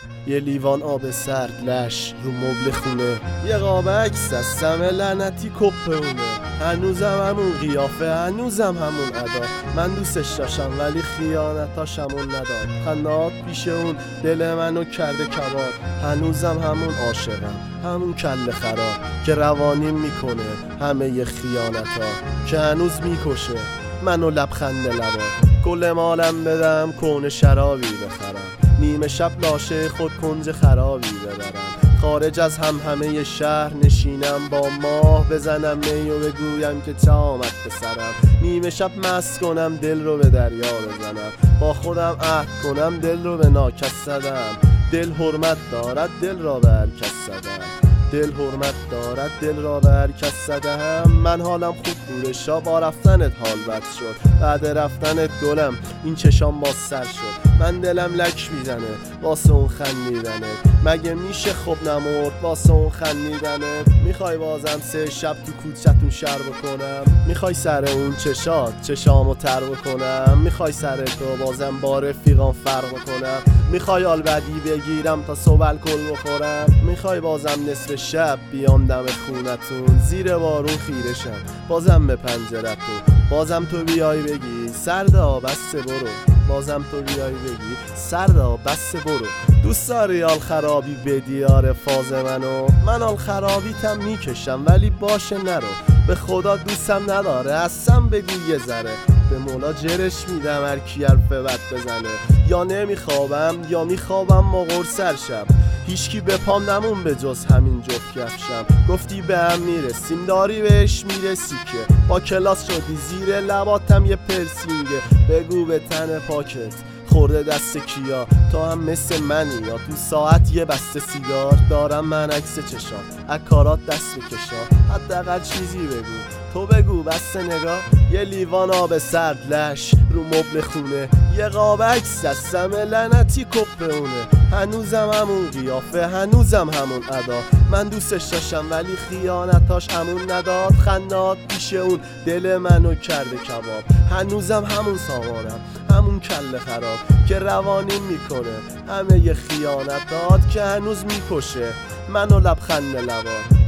یه لیوان آب سرد لش رو مبل خونه، یه قاب عکس از سم لعنتی کپونه. هنوزم همون قیافه، هنوزم همون ادا. من دوستش داشتم ولی خیانتاشمون نداد. خندات پیش اون دل منو کرده کباب. هنوزم همون عاشقم، همون کله خراب که روانیم میکنه همه ی خیانتا، که هنوز میکشه منو لبخند لبا. کل مالم بدم کون شرابی بخرم، نیمه شب لاشه خود کنج خرابی ببرم. خارج از همه شهر نشینم با ماه، بزنم می و بگویم که چه آمد به سرم. نیمه شب مست کنم دل رو به دریا بزنم، با خودم عهد کنم دل رو به ناکس زدم. دل حرمت دارد دل را به هر کس زدم، دل حرمت دارد دل را به هر کس زدم. من حالم خوب بوده شا، با رفتنت حال بد شد. بعد رفتنت گلم این چشام باز سر شد. من دلم لک میزنه واسه اون خندیدنت، مگه میشه خب نمرد واسه اون خندیدنت. میخوای بازم 3 شب تو کوچتون شر بکنم، میخوای سر اون چشامو تر بکنم. میخوای سر تو بازم با رفیقام فرق بکنم، میخوای آلبدی بگیرم تا صبح الکل بخورم. میخوای بازم نصف شب بیام دم خونتون، زیر بارون خیره شم بازم به پنجرتون. بازم تو بیای بگی سردا بسته برو، بازم تو بیای بگی سردا بسته برو. دوست داری آل خرابی به دیار فاز منو، من آل خرابیتم میکشم ولی باشه نرو. به خدا دوستم نداره اصلا بگو یه ذره، به مولا جرش میدم هر کی حرف بد بزنه. یا نمیخوابم یا میخوابم مغور سر شب، هیچکی به پام نمون به جز همین جفت کفشم. گفتی به هم میرسیم داری بهش میرسی که، با کلاس شدی زیر لباتم یه پرسینگه. بگو به تن پاکت خورده دست کیا، تو هم مثل منی یا تو ساعت یه بسته سیگار دارم من عکس چشام از کارات دست بکشم. حداقل چیزی بگو، تو بگو بس نگاه. یه لیوان آب سرد لش رو مبل خونه، یه قاب عکس از سم لعنتی کپونه. هنوزم همون قیافه، هنوزم همون ادا. من دوستش داشتم ولی خیانتاش همون نداد. خندات پیش اون دل منو کرده کباب. هنوزم همون سامانم، همون کله خراب که روانیم میکنه همه ی خیانتات، که هنوز میکشه منو لبخند لبا.